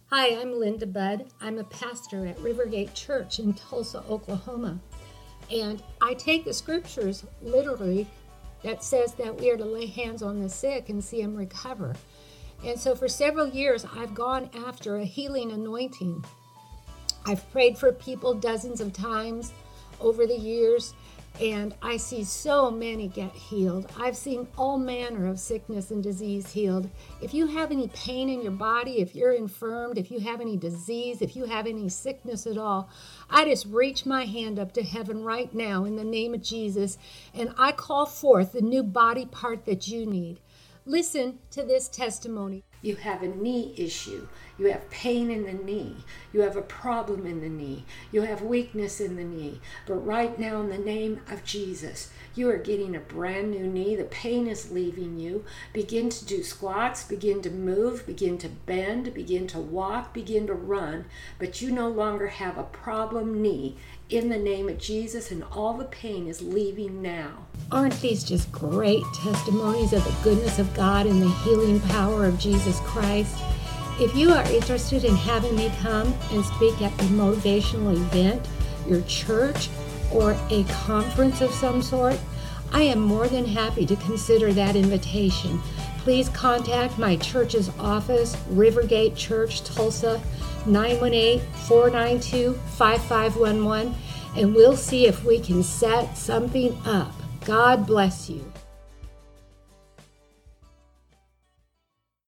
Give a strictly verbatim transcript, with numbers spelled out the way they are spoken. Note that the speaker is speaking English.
Hi, I'm Linda Budd. I'm a pastor at Rivergate Church in Tulsa, Oklahoma. And I take the scriptures literally that says that we are to lay hands on the sick and see them recover. And so for several years, I've gone after a healing anointing. I've prayed for people dozens of times over the years, and I see so many get healed. I've seen all manner of sickness and disease healed. If you have any pain in your body, if you're infirmed, if you have any disease, if you have any sickness at all, I just reach my hand up to heaven right now in the name of Jesus, and I call forth the new body part that you need. Listen to this testimony. You have a knee issue. You have pain in the knee. You have a problem in the knee. You have weakness in the knee. But right now, in the name of Jesus, you are getting a brand new knee. The pain is leaving you. Begin to do squats. Begin to move. Begin to bend. Begin to walk. Begin to run. But you no longer have a problem knee. In the name of Jesus, and all the pain is leaving now. Aren't these just great testimonies of the goodness of God and the healing power of Jesus Christ? If you are interested in having me come and speak at a motivational event, your church, or a conference of some sort, I am more than happy to consider that invitation. Please contact my church's office, Rivergate Church, Tulsa, nine one eight, four nine two, five five one one, and we'll see if we can set something up. God bless you.